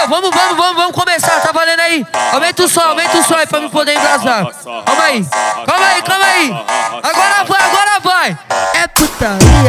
Vamos começar, tá valendo aí? Aumenta o som aí pra me poder embrasar. Calma aí. Agora vai. É putaria.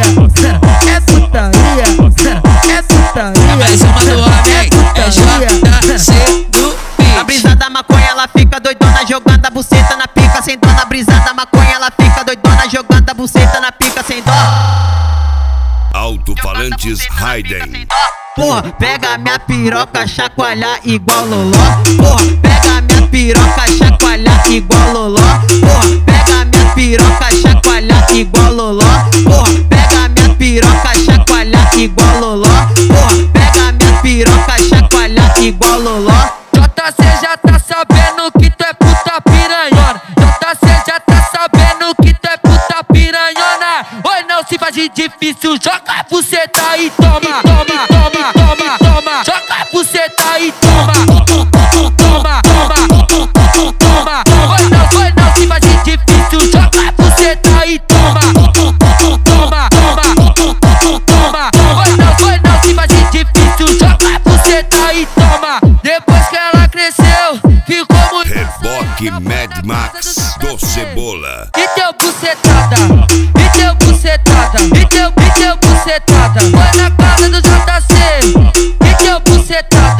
Mais uma do homem, é JC do beat. A brisa da maconha, ela fica doidona jogando a buceta na pica sem dó. Na brisa da maconha, ela fica doidona jogando a buceta na pica sem dó. Alto-falantes Hayden. Porra, pega minha piroca, chacoalhar igual loló. Porra, pega minha piroca, chacoalhar igual loló. Porra, pega minha piroca, chacoalhar igual loló. Porra, pega minha piroca, chacoalhar igual loló. Porra, pega minha piroca, chacoalhar igual loló. JC já tá sabendo que tu é puta piranhona. JC já tá sabendo que tu é puta piranhona. Oi, não se faz de difícil, joga a buceta e toma. Joga a buceta e toma. Oi, não se faz de difícil, joga a buceta e toma. Oi, não se faz de difícil, joga a buceta e toma. Depois que ela cresceu, ficou muito. Reboque Mad Max do Cebola. E teu bucetada. Foi na casa do JC. E teu bucetada.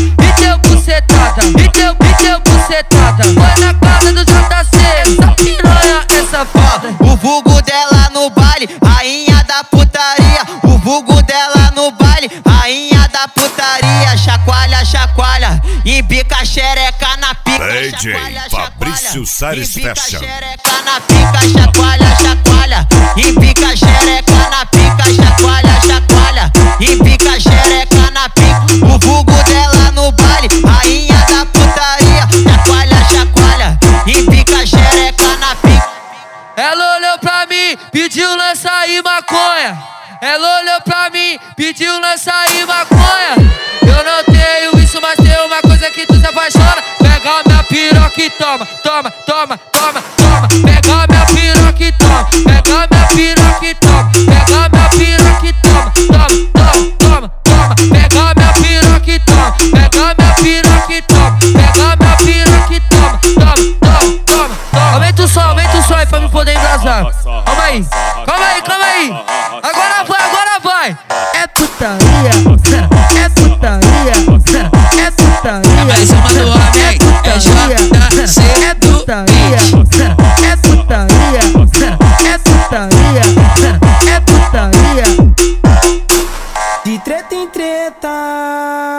Foi na casa do JC. Essa piranha, essa foda. O vulgo dela no baile, rainha da putaria. O vulgo dela no baile, rainha da putaria. Chacoalha, embica a xereca na pica. DJ Fabrício Salles Fashion. Xereca na pica, chacoalha. Embica a xereca na pica, chacoalha. Embica a xereca na pica. O vulgo dela no baile, rainha da putaria. Chacoalha, embica a xereca na pica. Ela olhou pra mim, pediu lança e maconha. Ela olhou pra mim, pediu lança e maconha. Eu não tenho isso, mas tem uma coisa que tu se apaixona. Pega minha piroca e toma. Pega minha piroca e toma. Pega minha piroca e toma. Pega minha piroca e toma. Pega minha piroca e toma. Pega minha piroca e toma. Pega minha piroca e toma. Aumenta o som aí pra me poder embrasar. Calma aí. Agora vai. É putaria. Mais uma do homem, é JC do beat. De treta em treta.